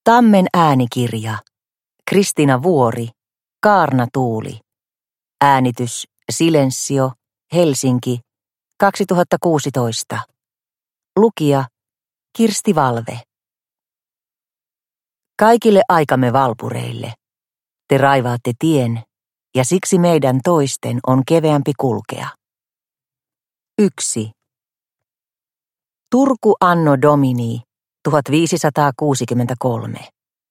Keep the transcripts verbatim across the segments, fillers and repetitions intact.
Tammen äänikirja. Kristiina Vuori. Kaarna Tuuli. Äänitys Silensio. Helsinki. kaksituhattakuusitoista. Lukija Kirsti Valve. Kaikille aikamme valpureille. Te raivaatte tien, ja siksi meidän toisten on keveämpi kulkea. Yksi. Turku anno Domini tuhatviisisataakuusikymmentäkolme.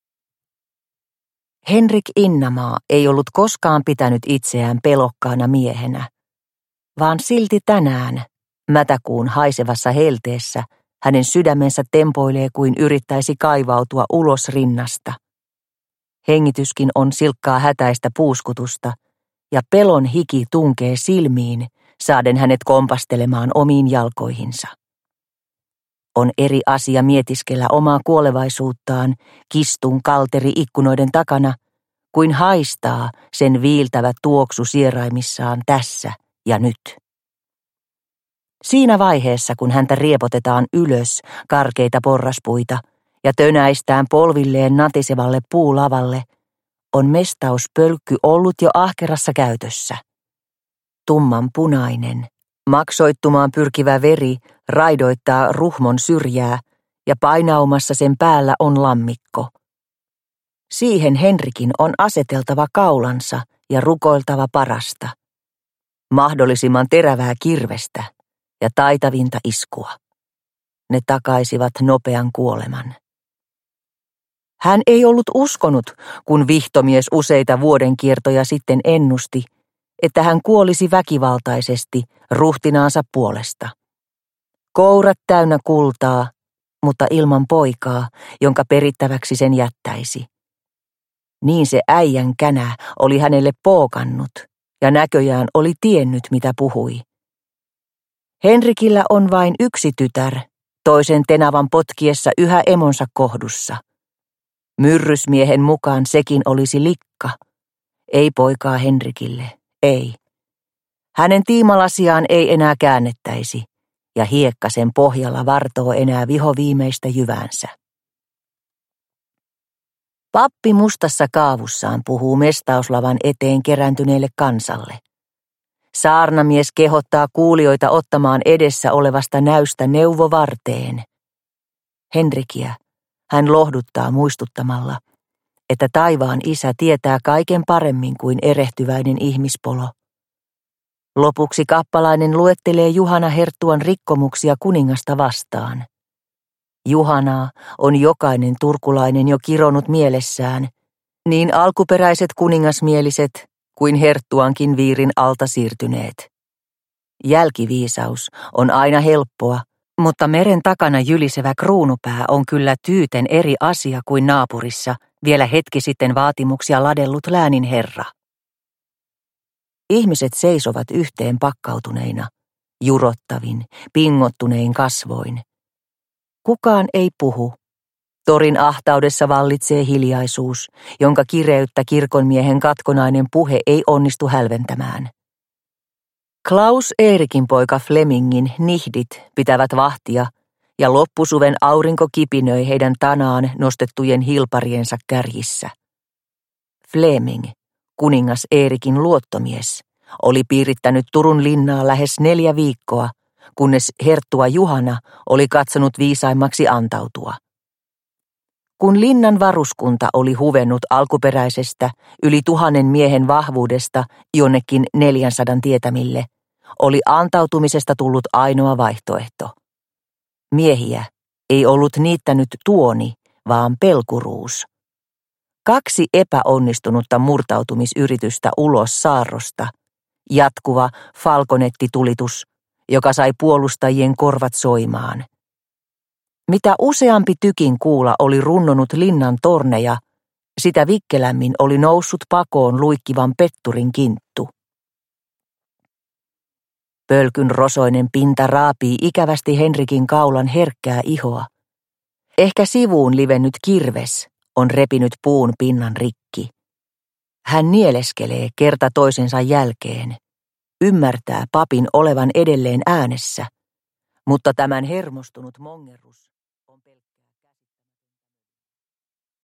Henrik Innamaa ei ollut koskaan pitänyt itseään pelokkaana miehenä, vaan silti tänään, mätäkuun haisevassa helteessä, hänen sydämensä tempoilee kuin yrittäisi kaivautua ulos rinnasta. Hengityskin on silkkaa hätäistä puuskutusta, ja pelon hiki tunkee silmiin, saaden hänet kompastelemaan omiin jalkoihinsa. On eri asia mietiskellä omaa kuolevaisuuttaan kistun kalteri ikkunoiden takana, kuin haistaa sen viiltävä tuoksu sieraimissaan tässä ja nyt. Siinä vaiheessa, kun häntä riepotetaan ylös karkeita porraspuita ja tönäistään polvilleen natisevalle puulavalle, on mestauspölkky ollut jo ahkerassa käytössä. Tumman punainen, maksoittumaan pyrkivä veri raidoittaa ruhmon syrjää ja painaumassa sen päällä on lammikko. Siihen Henrikin on aseteltava kaulansa ja rukoiltava parasta. Mahdollisimman terävää kirvestä ja taitavinta iskua. Ne takaisivat nopean kuoleman. Hän ei ollut uskonut, kun vihtomies useita vuodenkiertoja sitten ennusti, että hän kuolisi väkivaltaisesti ruhtinaansa puolesta. Kourat täynnä kultaa, mutta ilman poikaa, jonka perittäväksi sen jättäisi. Niin se äijän känä oli hänelle pookannut, ja näköjään oli tiennyt, mitä puhui. Henrikillä on vain yksi tytär, toisen tenavan potkiessa yhä emonsa kohdussa. Myrrysmiehen mukaan sekin olisi likka. Ei poikaa Henrikille, ei. Hänen tiimalasiaan ei enää käännettäisi, ja hiekka sen pohjalla vartoo enää vihoviimeistä jyväänsä. Pappi mustassa kaavussaan puhuu mestauslavan eteen kerääntyneelle kansalle. Saarnamies kehottaa kuulijoita ottamaan edessä olevasta näystä neuvo varteen. Henrikiä hän lohduttaa muistuttamalla, että taivaan isä tietää kaiken paremmin kuin erehtyväinen ihmispolo. Lopuksi kappalainen luettelee Juhana Herttuan rikkomuksia kuningasta vastaan. Juhanaa on jokainen turkulainen jo kironut mielessään, niin alkuperäiset kuningasmieliset kuin Herttuankin viirin alta siirtyneet. Jälkiviisaus on aina helppoa, mutta meren takana jylisevä kruunupää on kyllä tyyten eri asia kuin naapurissa vielä hetki sitten vaatimuksia ladellut läänin herra. Ihmiset seisovat yhteen pakkautuneina, jurottavin, pingottunein kasvoin. Kukaan ei puhu. Torin ahtaudessa vallitsee hiljaisuus, jonka kireyttä kirkonmiehen katkonainen puhe ei onnistu hälventämään. Klaus Eerikin poika Flemingin nihdit pitävät vahtia, ja loppusuven aurinko kipinöi heidän tanaan nostettujen hilpariensa kärjissä. Fleming, kuningas Eerikin luottomies, oli piirittänyt Turun linnaa lähes neljä viikkoa, kunnes herttua Juhana oli katsonut viisaimmaksi antautua. Kun linnan varuskunta oli huvennut alkuperäisestä yli tuhannen miehen vahvuudesta jonnekin neljänsadan tietämille, oli antautumisesta tullut ainoa vaihtoehto. Miehiä ei ollut niittänyt tuoni, vaan pelkuruus. Kaksi epäonnistunutta murtautumisyritystä ulos saarrosta, jatkuva falkonettitulitus, joka sai puolustajien korvat soimaan. Mitä useampi tykin kuula oli runnonut linnan torneja, sitä vikkelämmin oli noussut pakoon luikkivan petturin kinttu. Pölkyn rosoinen pinta raapii ikävästi Henrikin kaulan herkkää ihoa. Ehkä sivuun livennyt kirves on repinyt puun pinnan rikki. Hän nieleskelee kerta toisensa jälkeen. Ymmärtää papin olevan edelleen äänessä, mutta tämän hermostunut mongerrus